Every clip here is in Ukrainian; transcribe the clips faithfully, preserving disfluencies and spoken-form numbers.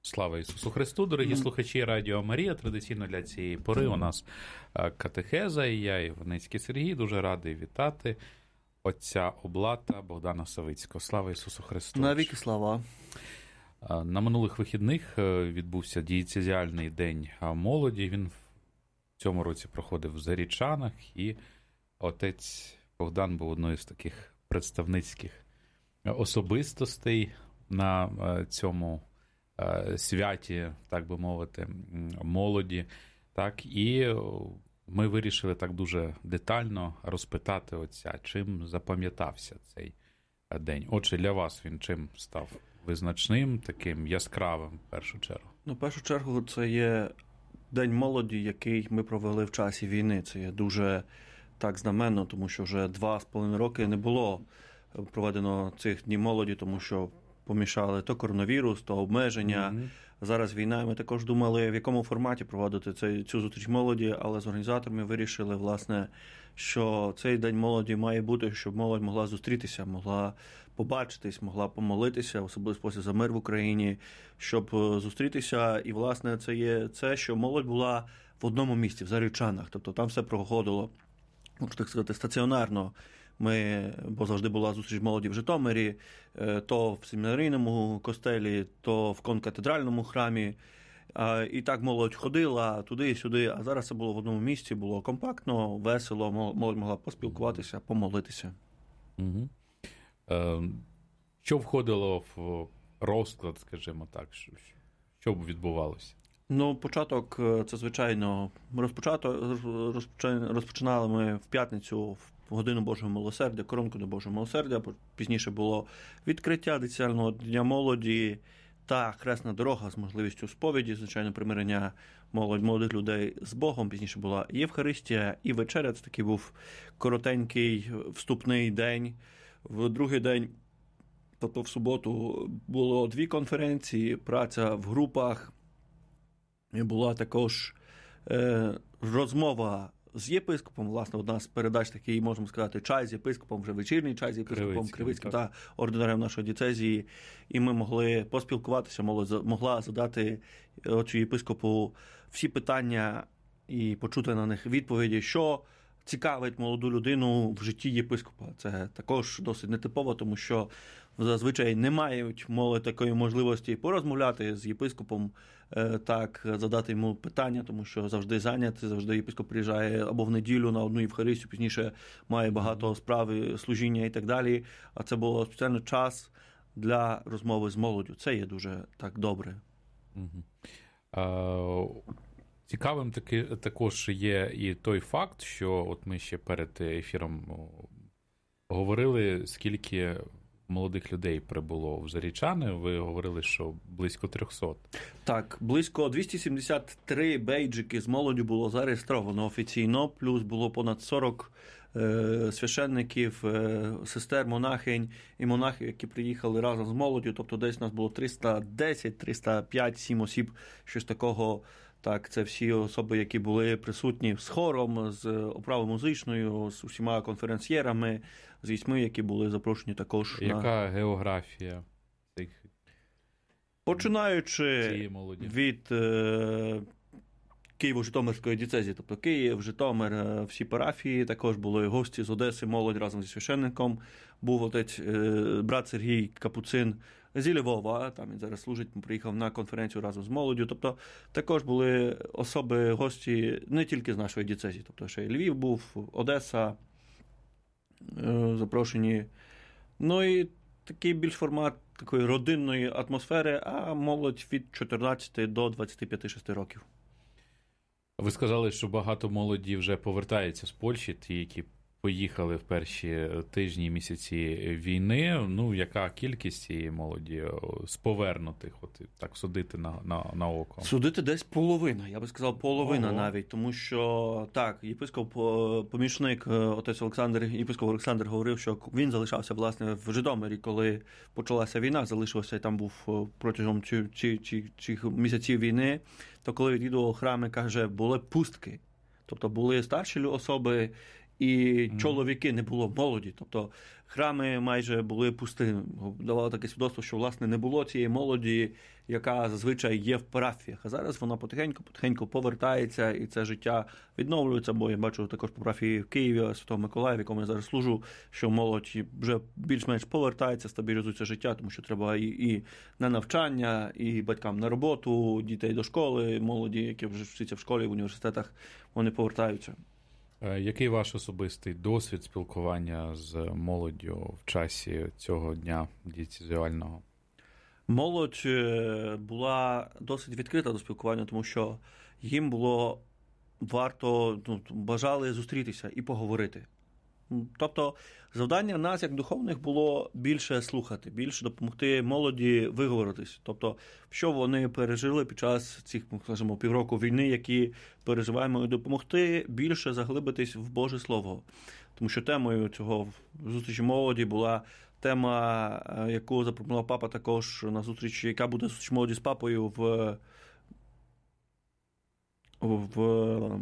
Слава Ісусу Христу, дорогі mm. слухачі Радіо Марія. Традиційно для цієї пори у нас катехеза, і я, Іваницький Сергій, дуже радий вітати отця Облата Богдана Савицького. Слава Ісусу Христу! Навіки слава! На минулих вихідних відбувся дієцезіальний день молоді. Він в цьому році проходив в Зарічанах, і отець Богдан був одною з таких представницьких особистостей на цьому святі, так би мовити, молоді. Так, і ми вирішили так дуже детально розпитати отця, чим запам'ятався цей день. Отже, для вас він чим став визначним, таким яскравим в першу чергу? Ну, в першу чергу, це є День молоді, який ми провели в часі війни. Це є дуже так знаменно, тому що вже два з половиною роки не було проведено цих днів молоді, тому що помішали то коронавірус, то обмеження. Mm-hmm. Зараз війна, і ми також думали, в якому форматі проводити цей, цю зустріч молоді, але з організаторами вирішили, власне, що цей День молоді має бути, щоб молодь могла зустрітися, могла побачитись, могла помолитися, в особливий спосіб за мир в Україні, щоб зустрітися. І, власне, це є це, що молодь була в одному місці, в Зарічанах. Тобто там все проходило, можна так сказати, стаціонарно. Ми, бо завжди була зустріч молоді в Житомирі, то в семінарійному костелі, то в конкатедральному храмі. І так молодь ходила туди і сюди, а зараз це було в одному місці, було компактно, весело, молодь могла поспілкуватися, помолитися. Угу. Е, що входило в розклад, скажімо так, що б відбувалося? Ну, початок, це, звичайно, розпочато, розпочинали ми в п'ятницю в годину Божого милосердя, коронку до Божого милосердя, пізніше було відкриття дитячого дня молоді та хресна дорога з можливістю сповіді, звичайно, примирення молодь, молодих людей з Богом, пізніше була Євхаристія і вечеря, це такий був коротенький вступний день. В другий день, тобто в суботу, було дві конференції, праця в групах, і була також е, розмова з єпископом, власне, одна з передач такий, можемо сказати, чай з єпископом, вже вечірній чай з єпископом Кривицьким, Кривицьким та ординарем нашої дієцезії, і ми могли поспілкуватися, молодь могла задати отцю єпископу всі питання і почути на них відповіді, що цікавить молоду людину в житті єпископа. Це також досить нетипово, тому що зазвичай не мають молодь такої можливості порозмовляти з єпископом, так, задати йому питання, тому що завжди зайнятий, завжди єпископ приїжджає або в неділю на одну Євхаристію, пізніше має багато справ, служіння і так далі. А це було спеціально час для розмови з молоддю. Це є дуже так добре. Угу. А... Цікавим таки, також є і той факт, що от ми ще перед ефіром говорили, скільки молодих людей прибуло в Зарічани. Ви говорили, що близько трьохсот. Так, близько двісті сімдесят три бейджики з молоддю було зареєстровано офіційно, плюс було понад сорок е, священників, е, сестер, монахинь і монахів, які приїхали разом з молоддю. Тобто десь у нас було триста десять, триста п'ять, сім осіб, щось такого. Так, це всі особи, які були присутні з хором, з оправою музичною, з усіма конференцієрами, з вісьми, які були запрошені також. Яка на... географія цих Починаючи від е... Києво-Житомирської дієцезії, тобто Київ, Житомир, всі парафії, також були гості з Одеси, молодь разом зі священником, був отець, е... брат Сергій Капуцин зі Львова, там він зараз служить, приїхав на конференцію разом з молоддю, тобто також були особи, гості не тільки з нашої дієцезії, тобто ще й Львів був, Одеса е... запрошені, ну і такий більш формат такої родинної атмосфери, а молодь від чотирнадцяти до двадцяти п'яти шести років. Ви сказали, що багато молоді вже повертається з Польщі, ті, які поїхали в перші тижні, місяці війни. Ну, яка кількість цієї молоді з повернутих, от так судити на, на, на око? Судити десь половина, я би сказав, половина Ого. навіть, тому що, так, єпископ, помічник, отець Олександр, єпископ Олександр говорив, що він залишався, власне, в Житомирі, коли почалася війна, залишився і там був протягом цих місяців війни, то коли відвідував храми, каже, були пустки. Тобто були старші особи, і чоловіки, не було молоді. Тобто храми майже були пустими. Давало таке свідоцтво, що, власне, не було цієї молоді, яка зазвичай є в парафіях. А зараз вона потихеньку-потихеньку повертається, і це життя відновлюється, бо я бачу також по парафії в Києві, Святого Миколая, в якому я зараз служу, що молодь вже більш-менш повертається, стабілізується життя, тому що треба і, і на навчання, і батькам на роботу, дітей до школи, молоді, які вже вчаться в школі, в університетах, вони повертаються. Який ваш особистий досвід спілкування з молоддю в часі цього дня дієцезіального? Молодь була досить відкрита до спілкування, тому що їм було варто, ну, бажали зустрітися і поговорити. Тобто завдання нас, як духовних, було більше слухати, більше допомогти молоді виговоритись. Тобто, що вони пережили під час цих, скажімо, півроку війни, які переживаємо, і допомогти більше заглибитись в Боже Слово. Тому що темою цього зустрічі молоді була тема, яку запропонував папа також на зустрічі, яка буде зустріч молоді з папою в, в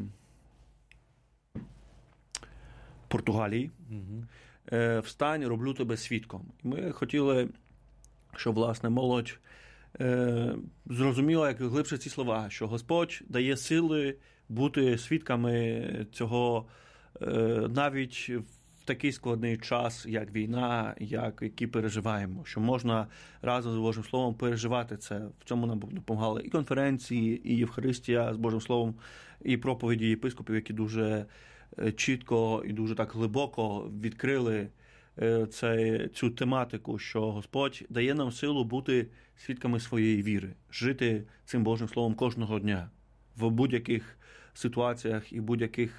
Португалії. Угу. «Встань, роблю тебе свідком». І ми хотіли, щоб, власне, молодь зрозуміла, як глибше ці слова, що Господь дає сили бути свідками цього навіть в такий складний час, як війна, як, який переживаємо, що можна разом з Божим Словом переживати це. В цьому нам допомагали і конференції, і Євхаристія з Божим Словом, і проповіді єпископів, які дуже чітко і дуже так глибоко відкрили це, цю тематику, що Господь дає нам силу бути свідками своєї віри, жити цим Божим Словом кожного дня, в будь-яких ситуаціях і будь-яких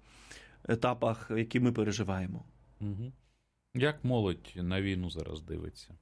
етапах, які ми переживаємо. Угу. Як молодь на війну зараз дивиться?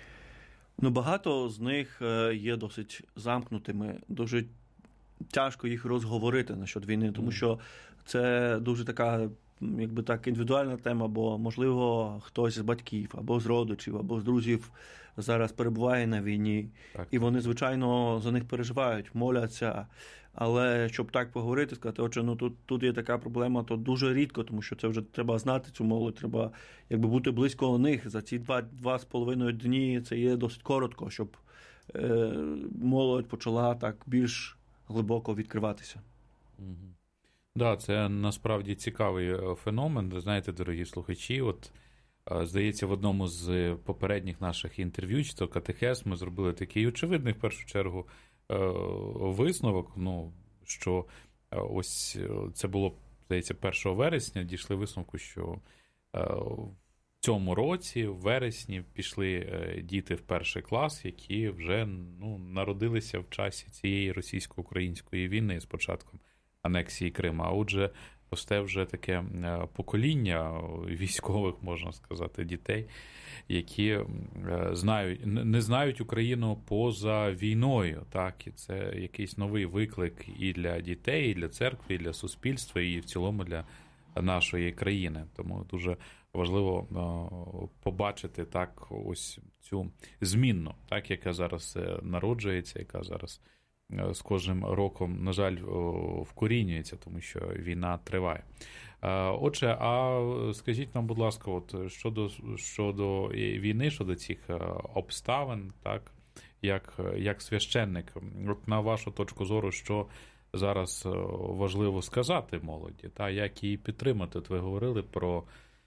Ну, багато з них є досить замкнутими, дуже тяжко їх розговорити насчет війни, тому що це дуже така, якби так, індивідуальна тема, бо, можливо, хтось з батьків, або з родичів, або з друзів зараз перебуває на війні, так. І вони, звичайно, за них переживають, моляться, але щоб так поговорити, сказати, отже, ну тут, тут є така проблема, то дуже рідко, тому що це вже треба знати цю молодь, треба якби бути близько до них. За ці два, два з половиною дні це є досить коротко, щоб е, молодь почала так більш глибоко відкриватися. Угу. Да, це насправді цікавий феномен. Ви знаєте, дорогі слухачі, от, здається, в одному з попередніх наших інтерв'ю, чи то катехез, ми зробили такий очевидний, в першу чергу, висновок, ну, що ось це було, здається, першого вересня, дійшли висновку, що в цьому році, в вересні, пішли діти в перший клас, які вже, ну, народилися в часі цієї російсько-української війни з початком анексії Криму. А отже, росте вже таке покоління військових, можна сказати, дітей, які знають, не знають Україну поза війною. Так? І це якийсь новий виклик і для дітей, і для церкви, і для суспільства, і в цілому для нашої країни. Тому дуже важливо побачити так ось цю змінну, так, яка зараз народжується, яка зараз з кожним роком, на жаль, вкорінюється, тому що війна триває. Отже, а скажіть нам, будь ласка, от щодо, щодо війни, щодо цих обставин, так, як, як священник, от на вашу точку зору, що зараз важливо сказати молоді, та, як її підтримати? От ви говорили про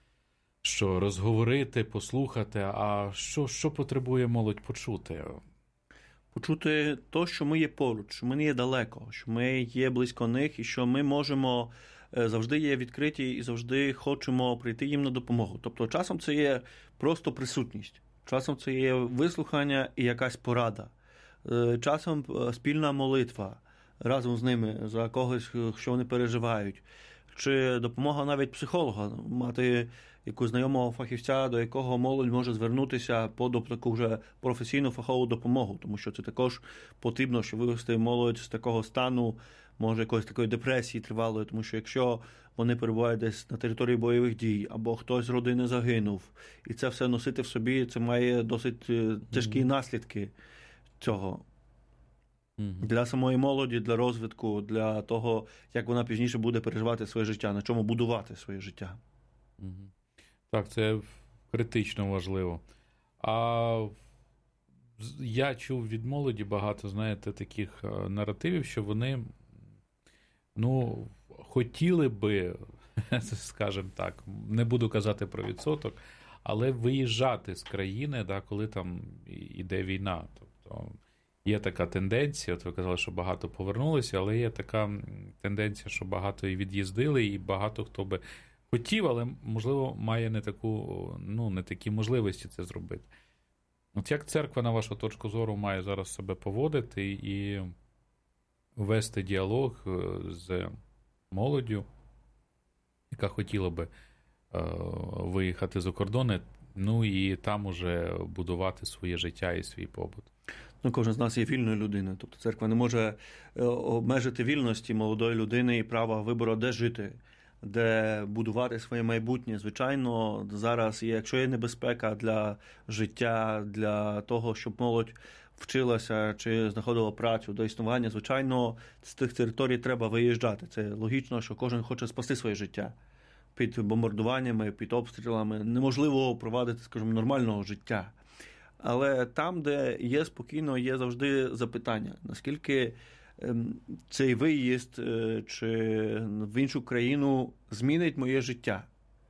що розговорити, послухати, а що, що потребує молодь почути? Почути то, що ми є поруч, що ми не є далеко, що ми є близько них і що ми можемо, завжди є відкриті і завжди хочемо прийти їм на допомогу. Тобто часом це є просто присутність, часом це є вислухання і якась порада, часом спільна молитва разом з ними за когось, що вони переживають, чи допомога навіть психолога, мати якусь знайомого фахівця, до якого молодь може звернутися по таку вже професійну фахову допомогу, тому що це також потрібно, щоб вивести молодь з такого стану, може якоїсь такої депресії тривалої, тому що якщо вони перебувають десь на території бойових дій, або хтось з родини загинув, і це все носити в собі, це має досить тяжкі наслідки цього. Мгм. для самої молоді, для розвитку, для того, як вона пізніше буде переживати своє життя, на чому будувати своє життя. Мгм. Так, це критично важливо. А з- я чув від молоді багато, знаєте, таких е, наративів, що вони, ну, хотіли би, скажімо так, не буду казати про відсоток, але виїжджати з країни, да, коли там і- іде війна. Тобто є така тенденція, от ви казали, що багато повернулися, але є така м, тенденція, що багато і від'їздили, і багато хто би хотів, але, можливо, має не таку, ну, не такі можливості це зробити. От як церква, на вашу точку зору, має зараз себе поводити і вести діалог е, з молоддю, яка хотіла би е, виїхати за кордони, ну і там уже будувати своє життя і свій побут? Ну, кожен з нас є вільною людиною. Тобто церква не може е, обмежити вільності молодої людини і права вибору, де жити, де будувати своє майбутнє. Звичайно, зараз, є, якщо є небезпека для життя, для того, щоб молодь вчилася чи знаходила працю до існування, звичайно, з тих територій треба виїжджати. Це логічно, що кожен хоче спасти своє життя. Під бомбардуваннями, під обстрілами неможливо провадити, скажімо, нормального життя. Але там, де є спокійно, є завжди запитання, наскільки ем, цей виїзд е, чи в іншу країну змінить моє життя.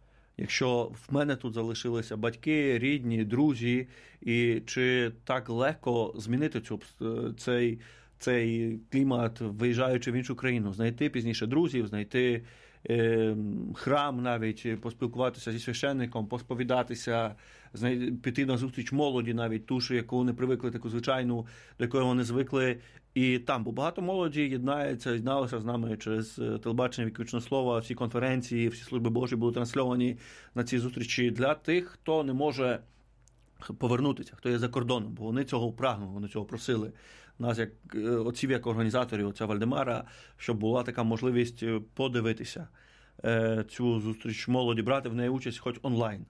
Якщо в мене тут залишилися батьки, рідні, друзі, і чи так легко змінити цю, обс- цей, цей клімат, виїжджаючи в іншу країну, знайти пізніше друзів, знайти е, храм навіть, поспілкуватися зі священником, посповідатися, знай- піти на зустріч молоді, навіть ту, що яку вони привикли, таку звичайну, до якої вони звикли. І там, бо багато молоді єднається, єдналося з нами через е, телебачення віковічного слова, всі конференції, всі служби Божі були трансльовані на ці зустрічі для тих, хто не може повернутися, хто є за кордоном, бо вони цього прагнули, вони цього просили. Нас, як е, отців, як організаторів, отця Вальдемара, щоб була така можливість е, подивитися е, цю зустріч молоді, брати в неї участь хоч онлайн.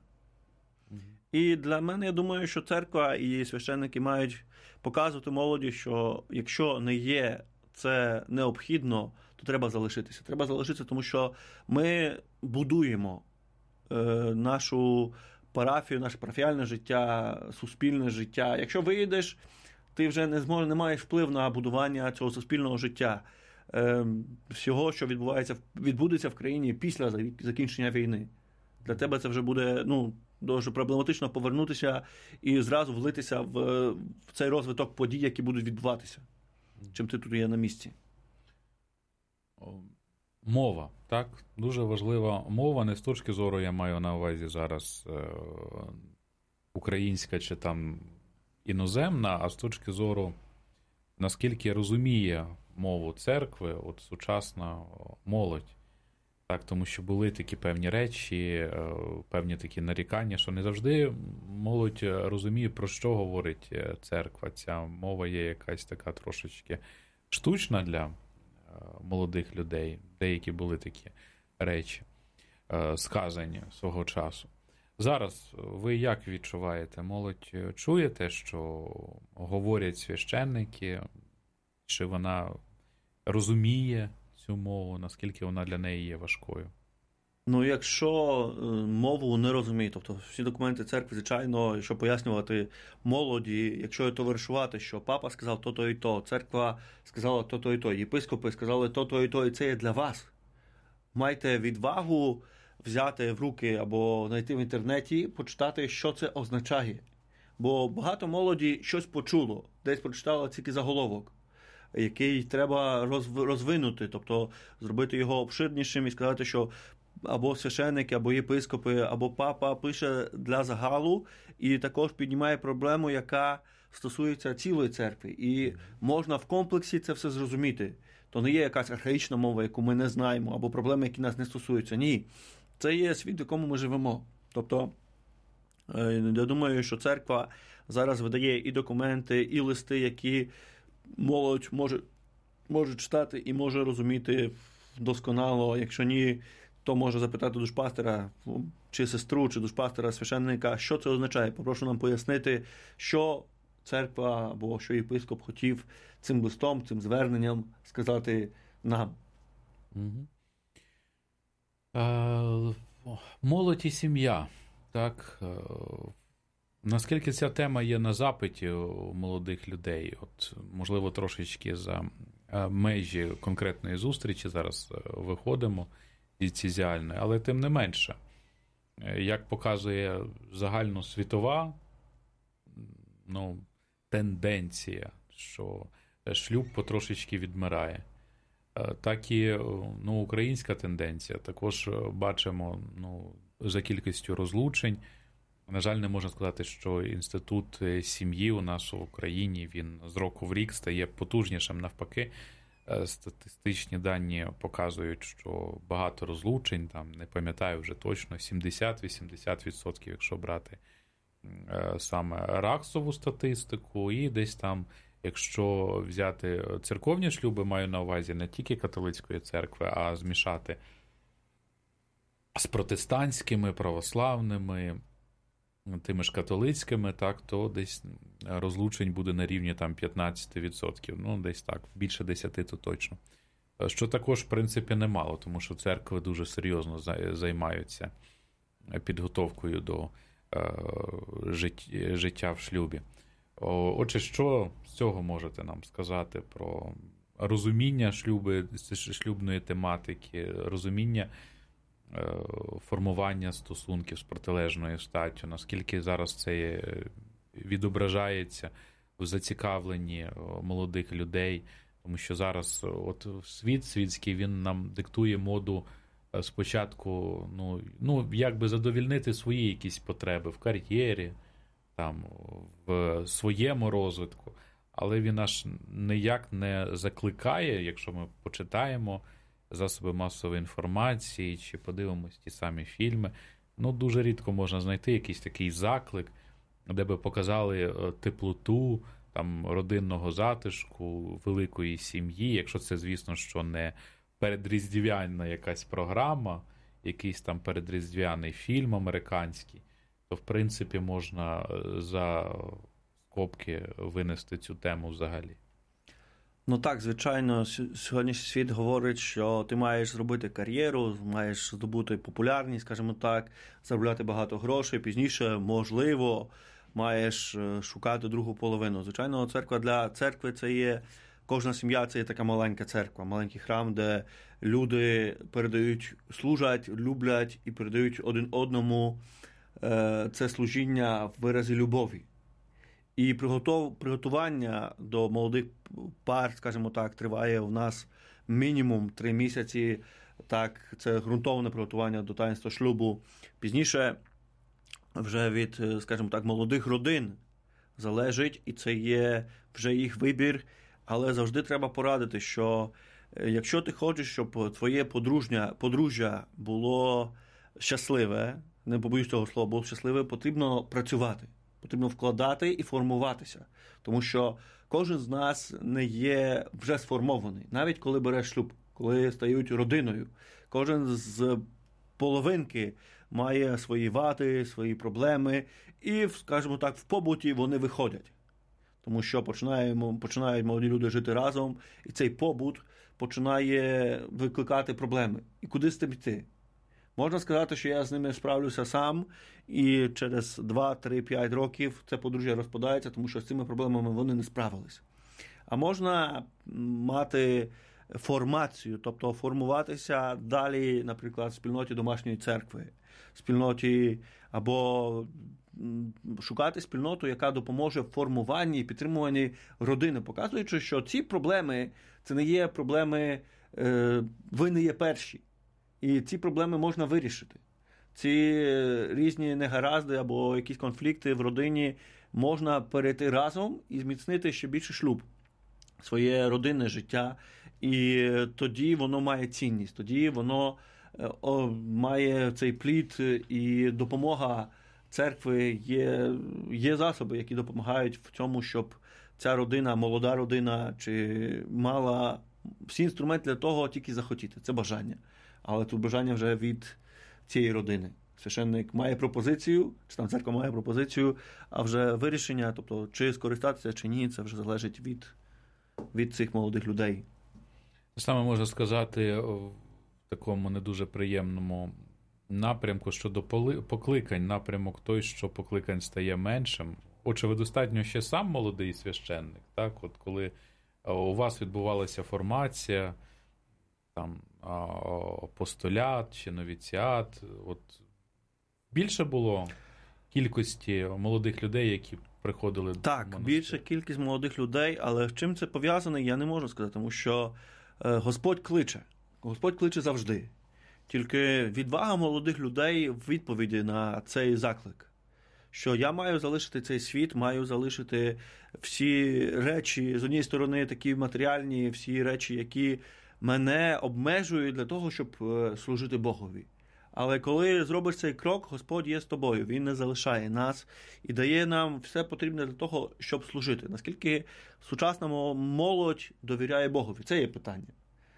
І для мене, я думаю, що церква і священники мають показувати молоді, що якщо не є це необхідно, то треба залишитися. Треба залишитися, тому що ми будуємо е, нашу парафію, наше парафіальне життя, суспільне життя. Якщо виїдеш, ти вже не зможеш, не маєш вплив на будування цього суспільного життя, е, всього, що відбувається, відбудеться в країні після закінчення війни. Для тебе це вже буде, ну, дуже проблематично повернутися і зразу влитися в, в цей розвиток подій, які будуть відбуватися, чим ти тут є на місці. Мова, так? Дуже важлива мова, не з точки зору, я маю на увазі зараз е, українська чи там іноземна, а з точки зору, наскільки розуміє мову церкви, от сучасна молодь. Так, тому що були такі певні речі, певні такі нарікання, що не завжди молодь розуміє, про що говорить церква. Ця мова є якась така трошечки штучна для молодих людей. Деякі були такі речі, сказані свого часу. Зараз ви як відчуваєте? Молодь чує те, що говорять священники? Чи вона розуміє цю мову, наскільки вона для неї є важкою? Ну, якщо мову не розуміє, тобто всі документи церкви, звичайно, якщо пояснювати молоді, якщо є товаришувати, що папа сказав то-то і то, церква сказала то-то і то, єпископи сказали то-то і то, і це є для вас. Майте відвагу взяти в руки або знайти в інтернеті, почитати, що це означає. Бо багато молоді щось почуло, десь прочитало тільки заголовок, який треба розвинути, тобто зробити його обширнішим і сказати, що або священники, або єпископи, або папа пише для загалу і також піднімає проблему, яка стосується цілої церкви. І можна в комплексі це все зрозуміти. То не є якась архаїчна мова, яку ми не знаємо, або проблеми, які нас не стосуються. Ні. Це є світ, в якому ми живемо. Тобто, я думаю, що церква зараз видає і документи, і листи, які молодь може, може читати і може розуміти досконало. Якщо ні, то може запитати душпастера, чи сестру, чи душпастера, священника, що це означає. Попрошу нам пояснити, що церква або що єпископ хотів цим листом, цим зверненням сказати нам. Угу. Е, молодь і сім'я. Так, е, наскільки ця тема є на запиті у молодих людей? От, можливо, трошечки за межі конкретної зустрічі зараз виходимо дієцезіальної, але тим не менше, як показує загальносвітова ну, тенденція, що шлюб потрошечки відмирає, так і ну, українська тенденція. Також бачимо ну, за кількістю розлучень. На жаль, не можна сказати, що інститут сім'ї у нас в Україні, він з року в рік стає потужнішим. Навпаки, статистичні дані показують, що багато розлучень, там, не пам'ятаю вже точно, сімдесят-вісімдесят відсотків, якщо брати саме раксову статистику, і десь там, якщо взяти церковні шлюби, маю на увазі не тільки католицької церкви, а змішати з протестантськими, православними, тими ж католицькими, так, то десь розлучень буде на рівні там п'ятнадцять відсотків, ну десь так, більше десяти то точно. Що також, в принципі, немало, тому що церкви дуже серйозно займаються підготовкою до життя в шлюбі. Отже, що з цього можете нам сказати про розуміння шлюби, шлюбної тематики, розуміння формування стосунків з протилежною статтю, наскільки зараз це відображається в зацікавленні молодих людей, тому що зараз от світ світський, він нам диктує моду спочатку, ну, ну якби задовільнити свої якісь потреби в кар'єрі, там, в своєму розвитку, але він аж ніяк не закликає, якщо ми почитаємо засоби масової інформації, чи подивимось ті самі фільми, ну, дуже рідко можна знайти якийсь такий заклик, де би показали теплоту, там, родинного затишку, великої сім'ї, якщо це, звісно, що не передріздвяна якась програма, якийсь там передріздвяний фільм американський, то, в принципі, можна за скобки винести цю тему взагалі. Ну так, звичайно, сьогоднішній світ говорить, що ти маєш зробити кар'єру, маєш здобути популярність, скажімо так, заробляти багато грошей, пізніше, можливо, маєш шукати другу половину. Звичайно, церква для церкви це є, кожна сім'я це є така маленька церква, маленький храм, де люди передають, служать, люблять і передають один одному це служіння в виразі любові. І приготування до молодих пар, скажімо так, триває у нас мінімум три місяці. Так, це ґрунтовне приготування до таїнства шлюбу. Пізніше вже від, скажімо так, молодих родин залежить, і це є вже їх вибір. Але завжди треба порадити, що якщо ти хочеш, щоб твоє подружня, подружжя було щасливе, не побоюсь цього слова, було щасливе, потрібно працювати. Потрібно вкладати і формуватися. Тому що кожен з нас не є вже сформований. Навіть коли береш шлюб, коли стають родиною. Кожен з половинки має свої вади, свої проблеми. І, скажімо так, в побуті вони виходять. Тому що починаємо, починають молоді люди жити разом, і цей побут починає викликати проблеми. І куди з тим йти? Можна сказати, що я з ними справлюся сам, і через два, три, п'ять років це подружжя розпадається, тому що з цими проблемами вони не справилися. А можна мати формацію, тобто формуватися далі, наприклад, в спільноті домашньої церкви, спільноті, або шукати спільноту, яка допоможе в формуванні і підтримуванні родини, показуючи, що ці проблеми, це не є проблеми, ви не є перші. І ці проблеми можна вирішити. Ці різні негаразди або якісь конфлікти в родині можна перейти разом і зміцнити ще більше шлюб, своє родинне життя. І тоді воно має цінність, тоді воно має цей плід, і допомога церкви є, є засоби, які допомагають в цьому, щоб ця родина, молода родина, чи мала всі інструменти для того тільки захотіти. Це бажання. Але тут бажання вже від цієї родини. Священник має пропозицію, чи там церква має пропозицію, а вже вирішення, тобто чи скористатися, чи ні, це вже залежить від, від цих молодих людей. Саме можна сказати в такому не дуже приємному напрямку щодо покликань, напрямок той, що покликань стає меншим. Отже, ви достатньо ще сам молодий священник, так? От коли у вас відбувалася формація, там, апостолят чи новіціат, от більше було кількості молодих людей, які приходили до Так, монастир? більша кількість молодих людей, але з чим це пов'язане, я не можу сказати, тому що е, Господь кличе. Господь кличе завжди. Тільки відвага молодих людей в відповіді на цей заклик. Що я маю залишити цей світ, маю залишити всі речі, з однієї сторони, такі матеріальні, всі речі, які мене обмежують для того, щоб служити Богові. Але коли зробиш цей крок, Господь є з тобою, Він не залишає нас і дає нам все потрібне для того, щоб служити. Наскільки сучасна молодь довіряє Богові? Це є питання.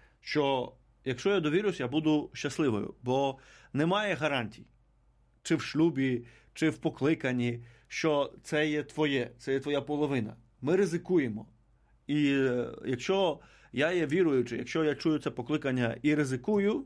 Що якщо я довірюсь, я буду щасливою, бо немає гарантій, чи в шлюбі, чи в покликанні, що це є твоє, це є твоя половина. Ми ризикуємо. І якщо я є віруючий, якщо я чую це покликання і ризикую,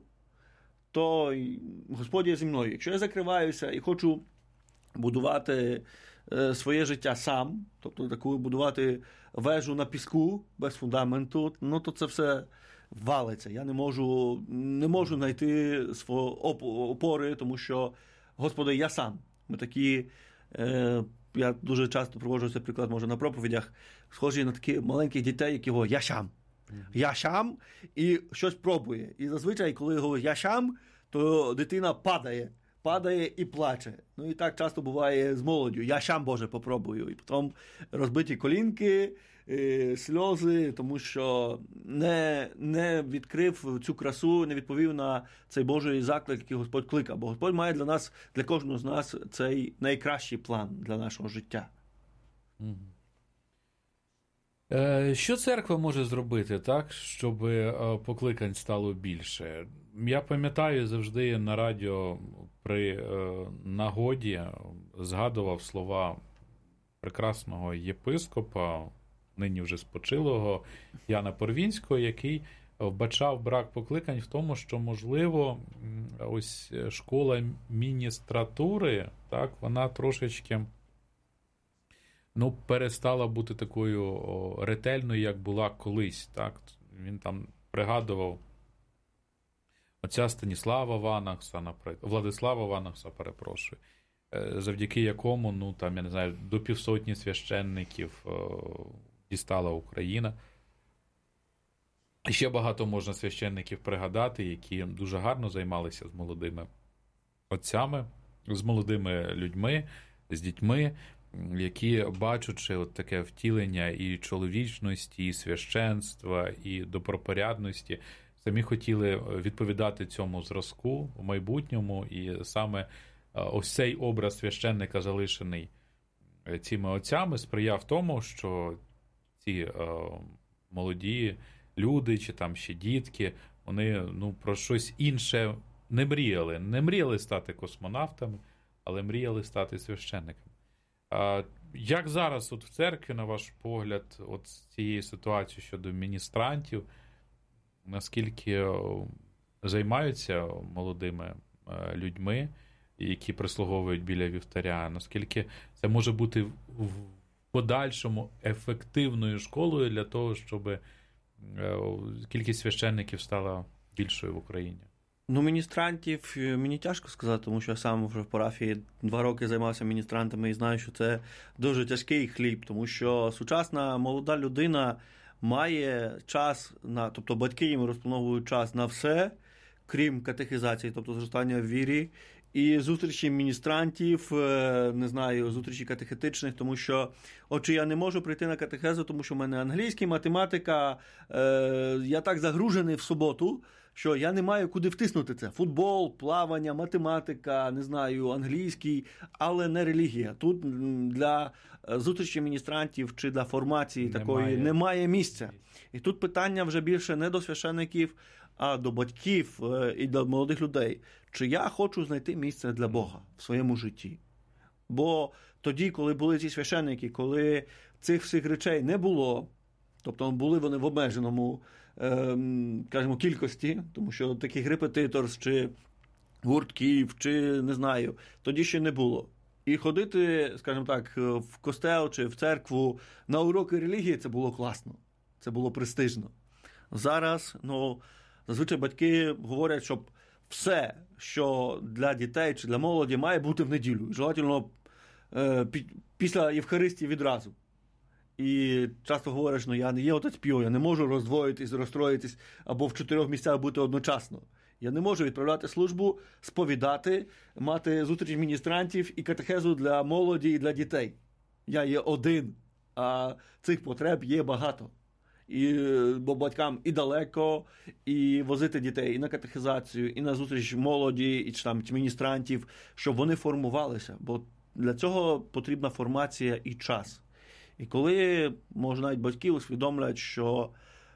то Господь є зі мною. Якщо я закриваюся і хочу будувати своє життя сам, тобто таку будувати вежу на піску без фундаменту, ну то це все валиться. Я не можу, не можу знайти свого опори, тому що, Господи, я сам. Ми такі, е, я дуже часто проводжу цей приклад, може, на проповідях, схожі на таких маленьких дітей, які говорять «я сам». Я сам і щось пробує. І зазвичай, коли говорить «я сам», то дитина падає, падає і плаче. Ну і так часто буває з молоддю. «Я сам, Боже, попробую». І потім розбиті колінки, е, сльози, тому що не, не відкрив цю красу, не відповів на цей Божий заклик, який Господь кликав. Бо Господь має для нас, для кожного з нас цей найкращий план для нашого життя. Що церква може зробити так, щоб покликань стало більше? Я пам'ятаю, завжди на радіо при нагоді згадував слова прекрасного єпископа, нині вже спочилого Яна Порвінського, який вбачав брак покликань в тому, що, можливо, ось школа міністратури, так, вона трошечки ну, перестала бути такою о, ретельною, як була колись. Так? Він там пригадував отця Станіслава Ванахса, наприклад, Владислава Ванахса, перепрошую, завдяки якому, ну, там, я не знаю, до півсотні священників о, дістала Україна. І ще багато можна священників пригадати, які дуже гарно займалися з молодими отцями, з молодими людьми, з дітьми, які, бачачи от таке втілення і чоловічності, і священства, і добропорядності, самі хотіли відповідати цьому зразку в майбутньому, і саме ось цей образ священника, залишений цими отцями, сприяв тому, що ці молоді люди, чи там ще дітки, вони ну, про щось інше не мріяли. Не мріяли стати космонавтами, але мріяли стати священниками. А як зараз от в церкві, на ваш погляд, от з цієї ситуації щодо міністрантів, наскільки займаються молодими людьми, які прислуговують біля вівтаря, наскільки це може бути в подальшому ефективною школою для того, щоб кількість священників стала більшою в Україні? Ну, міністрантів мені тяжко сказати, тому що я сам вже в парафії два роки займався міністрантами і знаю, що це дуже тяжкий хліб, тому що сучасна молода людина має час, на, тобто батьки їм розплановують час на все, крім катехізації, тобто зростання в вірі, і зустрічі міністрантів, не знаю, зустрічі катехетичних, тому що, отже, я не можу прийти на катехезу, тому що в мене англійський, математика, е, я так загружений в суботу, що я не маю куди втиснути це. Футбол, плавання, математика, не знаю, англійський, але не релігія. Тут для зустрічі міністрантів чи для формації немає. такої немає місця. І тут питання вже більше не до священиків, а до батьків і до молодих людей. Чи я хочу знайти місце для Бога в своєму житті? Бо тоді, коли були ці священники, коли цих всіх речей не було, тобто були вони в обмеженому, кажемо, кількості, тому що таких репетиторств, чи гуртків, чи не знаю, тоді ще не було. І ходити, скажімо так, в костел чи в церкву на уроки релігії – це було класно, це було престижно. Зараз, ну, зазвичай батьки говорять, щоб все, що для дітей чи для молоді, має бути в неділю. Желательно після Євхаристії відразу. І часто говориш, ну я не є отець Піо, я не можу роздвоїтись, розстроїтись або в чотирьох місцях бути одночасно. Я не можу відправляти службу, сповідати, мати зустріч міністрантів і катехезу для молоді і для дітей. Я є один, а цих потреб є багато. І, бо батькам і далеко, і возити дітей і на катехизацію, і на зустріч молоді, і там міністрантів, щоб вони формувалися. Бо для цього потрібна формація і час. І коли, може, навіть батьки усвідомлять, що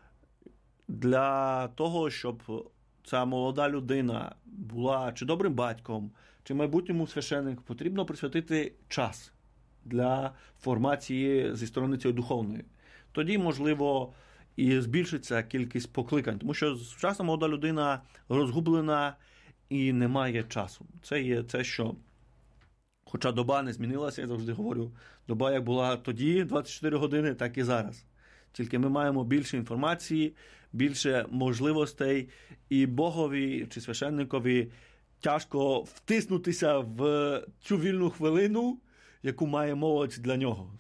для того, щоб ця молода людина була чи добрим батьком, чи майбутньому священнику, потрібно присвятити час для формації зі сторони цієї духовної. Тоді, можливо, і збільшиться кількість покликань. Тому що сучасна молода людина розгублена і не має часу. Це є це, що... Хоча доба не змінилася, я завжди говорю, доба як була тоді, двадцять чотири години, так і зараз. Тільки ми маємо більше інформації, більше можливостей, і Богові чи священникові тяжко втиснутися в цю вільну хвилину, яку має молодь для нього.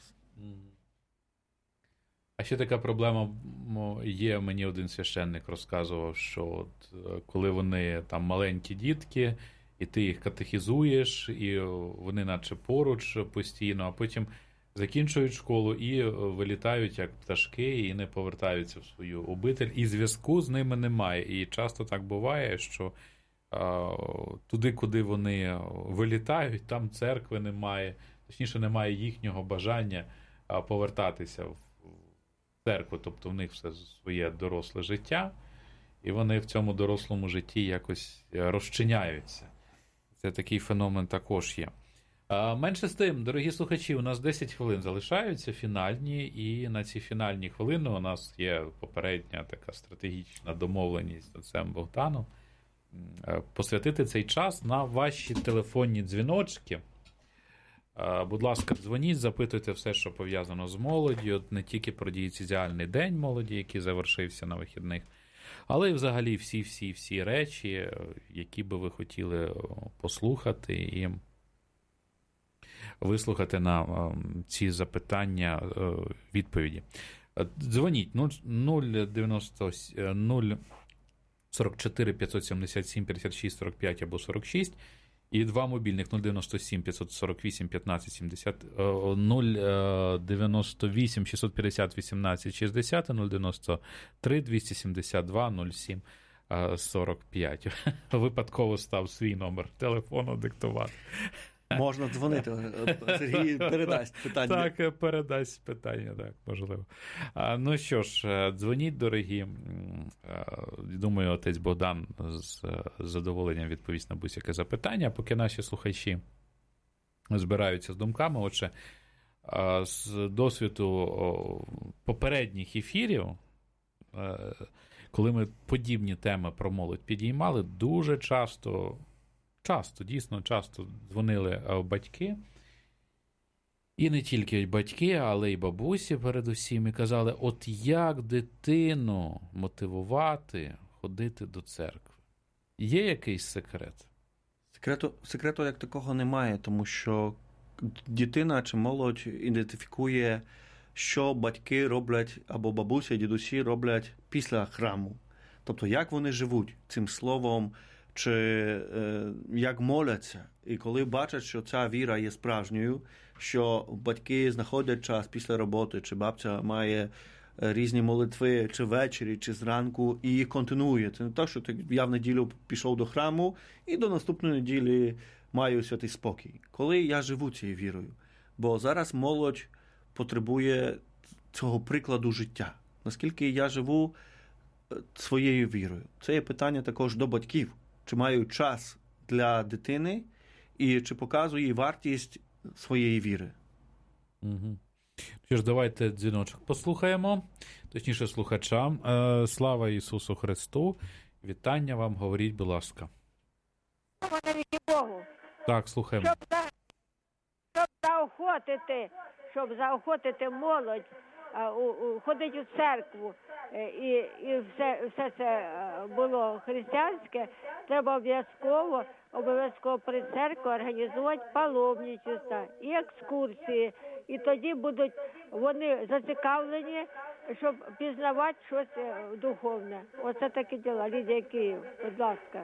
А ще така проблема є, мені один священник розказував, що от, коли вони там маленькі дітки, і ти їх катехізуєш, і вони наче поруч постійно, а потім закінчують школу і вилітають як пташки, і не повертаються в свою обитель, і зв'язку з ними немає. І часто так буває, що а, туди, куди вони вилітають, там церкви немає, точніше немає їхнього бажання а, повертатися в церкву, тобто в них все своє доросле життя, і вони в цьому дорослому житті якось розчиняються. Це такий феномен також є. А, менше з тим, дорогі слухачі, у нас десять хвилин залишаються фінальні, і на ці фінальні хвилини у нас є попередня така стратегічна домовленість з отцем Богданом посвятити цей час на ваші телефонні дзвіночки. А, будь ласка, дзвоніть, запитуйте все, що пов'язано з молоддю, не тільки про дієцезіальний день молоді, який завершився на вихідних, але й взагалі всі-всі-всі речі, які би ви хотіли послухати і вислухати на ці запитання відповіді. Дзвоніть нуль дев'яносто нуль сорок чотири п'ятсот сімдесят сім п'ятдесят шість сорок п'ять або сорок шість і два мобільних нуль дев'яносто сім п'ятсот сорок вісім п'ятнадцять сімдесят, нуль дев'яносто вісім шістсот п'ятдесят вісімнадцять шістдесят, нуль дев'яносто три двісті сімдесят два нуль сім сорок п'ять. Випадково став свій номер телефону диктувати. Можна дзвонити, Сергій передасть питання. Так, передасть питання, так, можливо. Ну що ж, дзвоніть, дорогі. Думаю, отець Богдан з задоволенням відповість на будь-яке запитання, поки наші слухачі збираються з думками. Отже, з досвіду попередніх ефірів, коли ми подібні теми про молодь підіймали, дуже часто Часто, дійсно, часто дзвонили батьки, і не тільки батьки, але й бабусі передусім, і казали, от як дитину мотивувати ходити до церкви? Є якийсь секрет? Секрету, секрету як такого немає, тому що дитина чи молодь ідентифікує, що батьки роблять, або бабусі, дідусі роблять після храму. Тобто, як вони живуть цим словом, чи е, як моляться. І коли бачать, що ця віра є справжньою, що батьки знаходять час після роботи, чи бабця має різні молитви чи ввечері, чи зранку, і їх континує. Це не так, що я в неділю пішов до храму і до наступної неділі маю святий спокій. Коли я живу цією вірою. Бо зараз молодь потребує цього прикладу життя. Наскільки я живу своєю вірою. Це є питання також до батьків. Чи мають час для дитини і чи показує їй вартість своєї віри. Угу. Що ж, давайте дзвіночок послухаємо, точніше слухачам. Е, слава Ісусу Христу! Вітання вам, говоріть, будь ласка. Слава Богу! Так, слухаємо. Щоб, за... щоб заохотити, щоб заохотити молодь, а, у, у, ходить у церкву, і, і все, все це було християнське, треба обов'язково, обов'язково при церкві організувати паломничество і екскурсії. І тоді будуть вони зацікавлені, щоб пізнавати щось духовне. Оце такі діла. Лідія Київ, будь ласка.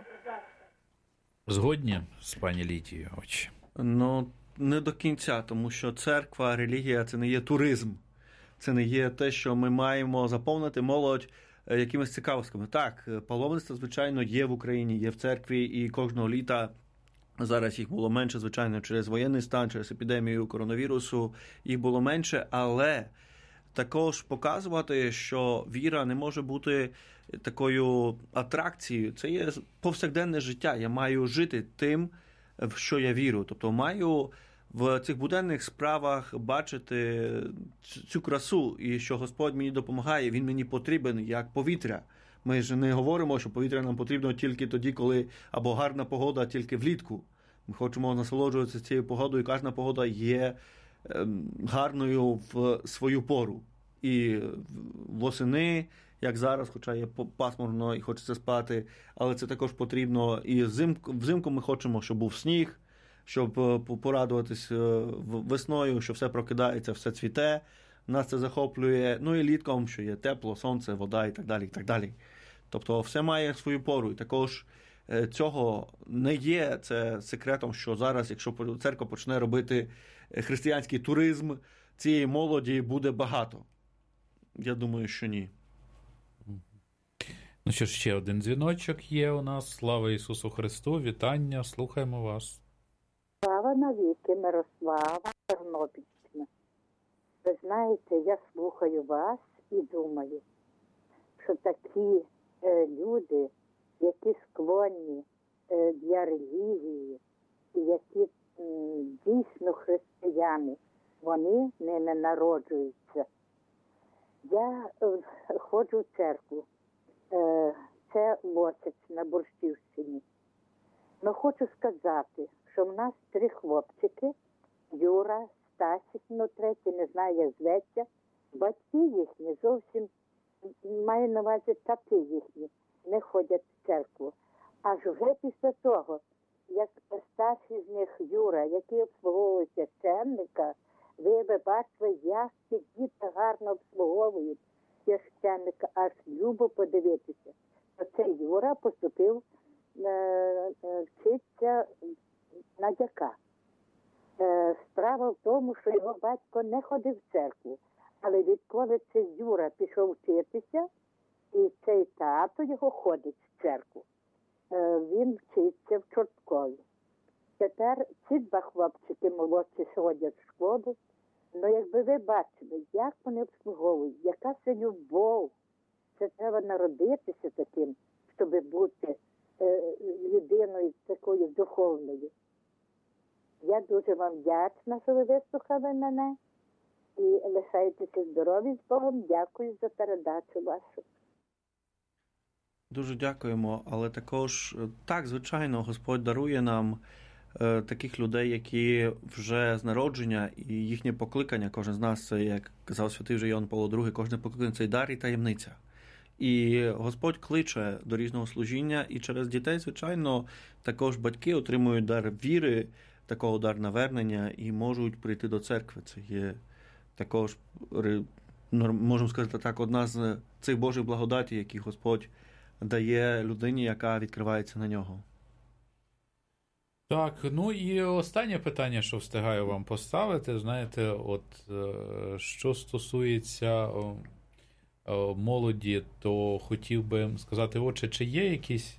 Згодні з пані Лідією? Очі. Ну, не до кінця, тому що церква, релігія – це не є туризм. Це не є те, що ми маємо заповнити молодь якимись цікавостками. Так, паломництво, звичайно, є в Україні, є в церкві, і кожного літа, зараз їх було менше, звичайно, через воєнний стан, через епідемію коронавірусу, їх було менше, але також показувати, що віра не може бути такою атракцією. Це є повсякденне життя. Я маю жити тим, в що я вірю. Тобто маю в цих буденних справах бачити цю красу, і що Господь мені допомагає, Він мені потрібен як повітря. Ми ж не говоримо, що повітря нам потрібно тільки тоді, коли або гарна погода, тільки влітку. Ми хочемо насолоджуватися цією погодою, і кожна погода є гарною в свою пору. І восени, як зараз, хоча є пасмурно і хочеться спати, але це також потрібно. І взимку, взимку ми хочемо, щоб був сніг, щоб порадуватись весною, що все прокидається, все цвіте, нас це захоплює. Ну і літком, що є тепло, сонце, вода і так далі, і так далі. Тобто все має свою пору. І також цього не є це секретом, що зараз, якщо церква почне робити християнський туризм, цієї молоді буде багато. Я думаю, що ні. Ну що ж, ще один дзвіночок є у нас. Слава Ісусу Христу, вітання, слухаємо вас. Слава навіки, Мирослава Тернопільщина. Ви знаєте, я слухаю вас і думаю, що такі е, люди, які склонні е, для релігії, і які м, дійсно християни, вони ними народжуються. Я е, ходжу в церкву. Е, це Лосець на Борщівщині. Ну, хочу сказати, що в нас три хлопчики, Юра, Стасик, ну третій, не знаю, як зветься, батьки їхні зовсім, маю на увазі тати їхні, не ходять в церкву. Аж вже після того, як старший з них Юра, який обслуговує священника, ви би бачили, як ці діти гарно обслуговують священника, аж любо подивитися. Оцей Юра поступив вчиться на дяка. Справа в тому, що його батько не ходив в церкву. Але відколи цей Юра пішов вчитися, і цей тато його ходить в церкву, він вчиться в Чорткові. Тепер ці два хлопчики молодші ходять в школу. Ну, якби ви бачили, як вони обслуговують, яка це любов. Це треба народитися таким, щоб бути людиною такою духовною. Я дуже вам вдячна, що ви вислухали мене. І лишайтеся здорові з Богом. Дякую за передачу вашу. Дуже дякуємо, але також, так, звичайно, Господь дарує нам е, таких людей, які вже з народження, і їхнє покликання, кожен з нас, це, як казав святий вже Іоанн Павло другий, кожне покликання – це й дар, і таємниця. І Господь кличе до різного служіння, і через дітей, звичайно, також батьки отримують дар віри, такого дар навернення, і можуть прийти до церкви. Це є також, можемо сказати так, одна з цих Божих благодаті, які Господь дає людині, яка відкривається на нього. Так, ну і останнє питання, що встигаю вам поставити, знаєте, от що стосується молоді, то хотів би сказати, отже, чи є якісь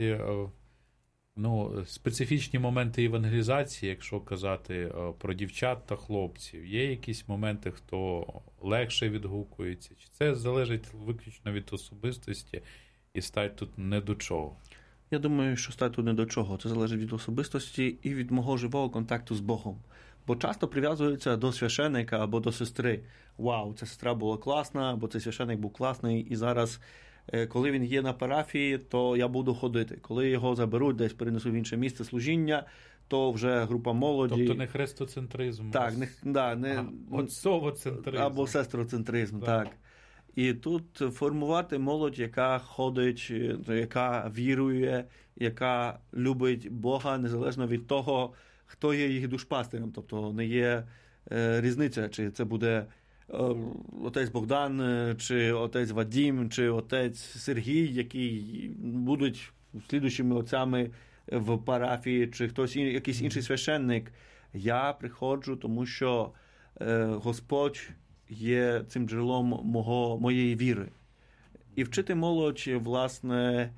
ну, специфічні моменти евангелізації, якщо казати про дівчат та хлопців? Є якісь моменти, хто легше відгукується? Чи це залежить виключно від особистості і стать тут не до чого? Я думаю, що стать тут не до чого. Це залежить від особистості і від мого живого контакту з Богом. Бо часто прив'язуються до священника або до сестри. Вау, ця сестра була класна, або цей священик був класний, і зараз, коли він є на парафії, то я буду ходити. Коли його заберуть, десь перенесуть в інше місце служіння, то вже група молоді... Тобто не хрестоцентризм. Так, не, да, не... отцовоцентризм. Або сестроцентризм, так. так. І тут формувати молодь, яка ходить, яка вірує, яка любить Бога, незалежно від того, хто є їх душпастирем. Тобто не є е, різниця, чи це буде е, отець Богдан, чи отець Вадім, чи отець Сергій, які будуть слідуючими отцями в парафії, чи хтось якийсь інший священник. Я приходжу, тому що е, Господь є цим джерелом мого, моєї віри. І вчити молодь, власне,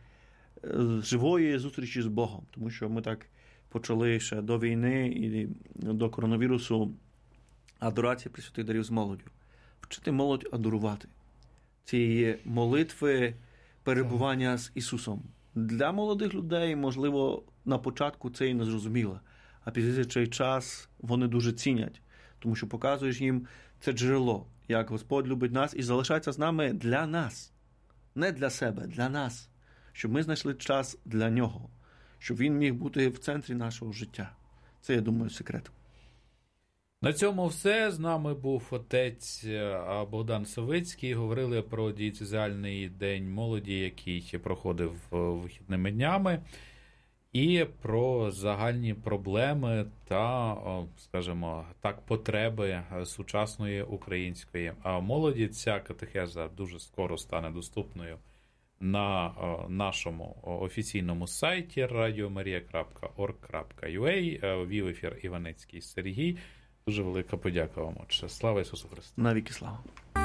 живої зустрічі з Богом. Тому що ми так почали ще до війни і до коронавірусу адорації Пресвятих дарів з молоддю. Вчити молодь адорувати. Ці молитви перебування з Ісусом. Для молодих людей, можливо, на початку це і не зрозуміло. А після цей час вони дуже цінять. Тому що показуєш їм це джерело, як Господь любить нас і залишається з нами для нас. Не для себе, для нас. Щоб ми знайшли час для Нього. Щоб Він міг бути в центрі нашого життя. Це, я думаю, секрет. На цьому все. З нами був отець Богдан Савицький. Говорили про дієцезіальний день молоді, який проходив вихідними днями. І про загальні проблеми та, скажімо так, потреби сучасної української молоді. Ця катехеза дуже скоро стане доступною на нашому офіційному сайті радіо марія крапка орг крапка ю а. Вів ефір Іванецький Сергій. Дуже велика подяка вам, отче. Слава Ісусу Христу! Навіки слава!